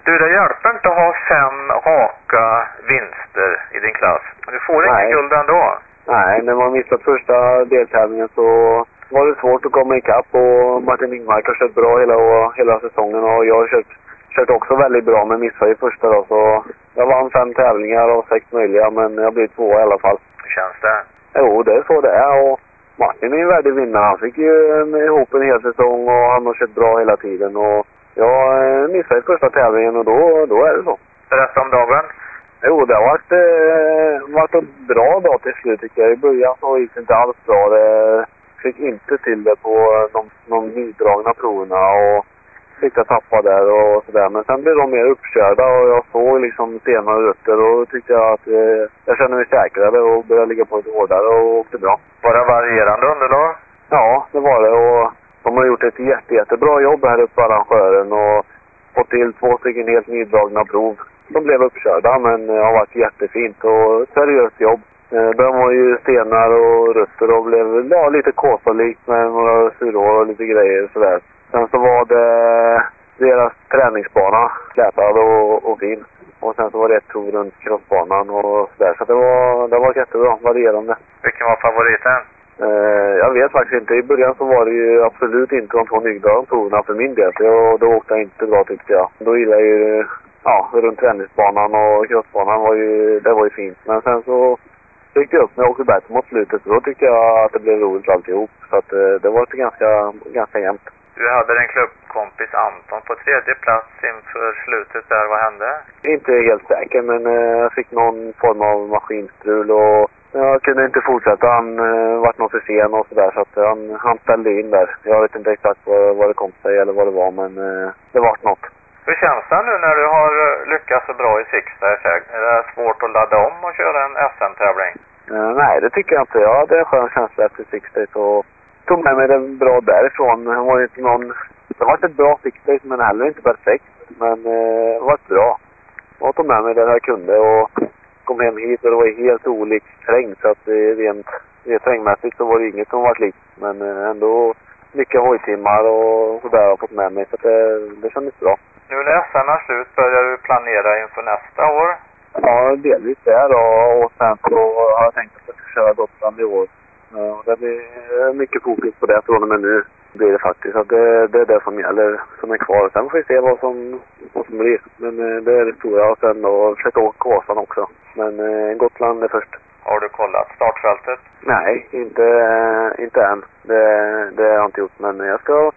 Du, det hjälper inte att ha 5 raka vinster i din klass. Du får ingen guld ändå. Nej, när man missat första deltävlingen så var det svårt att komma ikapp, och Martin Ingmark har kört bra hela säsongen, och jag har kört också väldigt bra, men missade i första då, så jag vann 5 tävlingar och 6 möjliga, men jag blev 2 i alla fall. Hur känns det? Jo, det är så det är, och Martin är en värdig vinnare. Han fick ju ihop en hel säsong och han har kört bra hela tiden, och jag missade i första tävlingen, och då är det så. Berätta om dagen. Jo, det har varit en bra dag till slut tycker jag. I början så gick det inte alls bra. Det fick inte till det på de nydragna proverna, och fick jag tappa där och sådär. Men sen blev de mer uppkörda, och jag såg liksom senare rötter, och då tyckte jag att jag kände mig säkrare och började ligga på lite hårdare och åkte bra. Var det varierande underlag? Ja, det var det, och de har gjort ett jättebra jobb här uppe på arrangören och fått till 2 stycken helt nydragna prov. De blev uppkörda, men det har varit jättefint och seriöst jobb. De var ju stenar och rötter och blev lite kåsalikt med några surhår och lite grejer sådär. Sen så var det deras träningsbana, släpad och fin. Och sen så var det ett prov runt crossbanan och sådär. Så det var jättebra, varierande. Vilken var favoriten? Jag vet faktiskt inte. I början så var det ju absolut inte de 2 nydragna proverna för min del. Då åkte jag inte bra tyckte jag. Då gillade jag ju runt träningsbanan, och crossbanan var ju fint. Men sen så tyckte jag upp när jag åkte bättre mot slutet, så då tyckte jag att det blev roligt alltihop. Så att det var ganska jämnt. Du hade din klubbkompis Anton på 3:e plats inför slutet där. Vad hände? Inte helt säker, men jag fick någon form av maskinstrul och jag kunde inte fortsätta. Han vart nog för sen och sådär, så att han ställde in där. Jag vet inte exakt vad det kom sig eller vad det var, men det vart något. Hur känns det nu när du har lyckats så bra i Sixta Effect? Är det svårt att ladda om och köra en SM-tävling? Nej, det tycker jag inte. Jag hade en skön känsla efter Sixta, så tog med mig det bra därifrån. Det var inte det var ett bra Sixta, men heller inte perfekt. Men det var bra. Jag tog med mig det jag kunde och kom hem hit, och det var helt olikt terräng, så att rent terrängmässigt så var det inget som var likt. Men ändå mycket hojtimmar och sådär har jag fått med mig, så att det kändes bra. Nu när SM är slut börjar du planera inför nästa år? Ja, delvis det då, och sen så har jag tänkt att jag ska köra Gotland i år. Ja, det blir mycket fokus på det från och med nu. Det är det faktiskt, att det är det som gäller, som är kvar. Sen får vi se vad som blir. Men det är det stora, och sen då försöka åka Vasan också. Men Gotland är först. Har du kollat startfältet? Nej, inte än. Det har jag inte gjort, men jag ska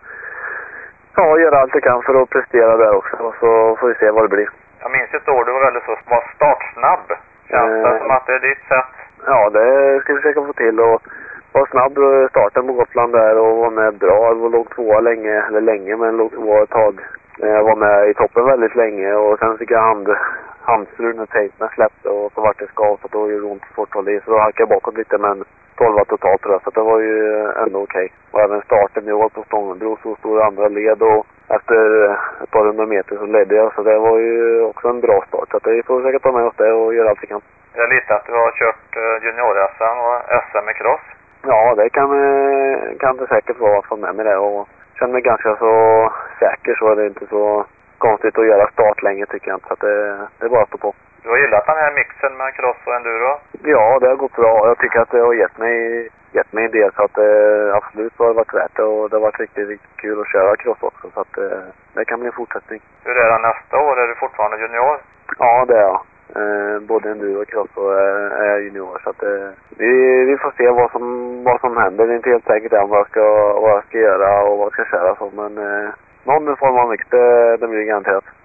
göra allt jag kan för att prestera där också, och så får vi se vad det blir. Jag minns ett år du var väldigt så startsnabb. Känns det som att det är ditt sätt? Ja, det ska vi försöka få till, och vara snabb starten på Gotland där och vara med bra. Jag låg 2 länge, men låg 2 ett tag. Jag var med i toppen väldigt länge, och sen fick jag handstrul när tejpen släppte, och så vart det skav, så då gjorde det ont forthåll i. Så då hackade jag bakåt lite, men 12 totalt tror jag, så det var ju ändå okej. Och även starten, jag var på Stångenbro, så stod andra led, och efter ett par 100 meter så ledde jag, så det var ju också en bra start. Så att vi får försöka ta med oss det och göra allt vi kan. Jag litar att du har kört junior-SM och SM med cross. Ja, det kan det säkert vara att få med mig det, och känner mig ganska så säker, så är det inte så konstigt att göra start länge tycker jag inte, så att det är bara att stå på. Du har gillat den här mixen med cross och enduro? Ja, det har gått bra. Jag tycker att det har gett mig en del, så att absolut har det varit värt det, och det har varit riktigt kul att köra cross också, så att det kan bli en fortsättning. Hur är det nästa år? Är du fortfarande junior? Ja, det är jag. Både enduro och cross och är junior, så att vi får se vad som händer. Det är inte helt säkert än vad jag ska göra och vad jag ska köra så, men någon form av mix, det blir garanterat.